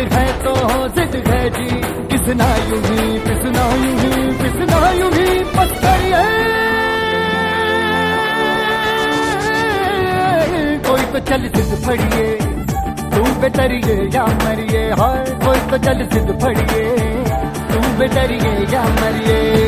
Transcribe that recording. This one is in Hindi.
है तो जिद है जी, किसना यूं ही पिसना यूं ही पिसना यूं ही बस करिए। कोई तो चल जिद फड़िए, तू बेतरिए या मरिए। हाय कोई तो चल जिद फड़िए, तू बेतरिए या मरिए।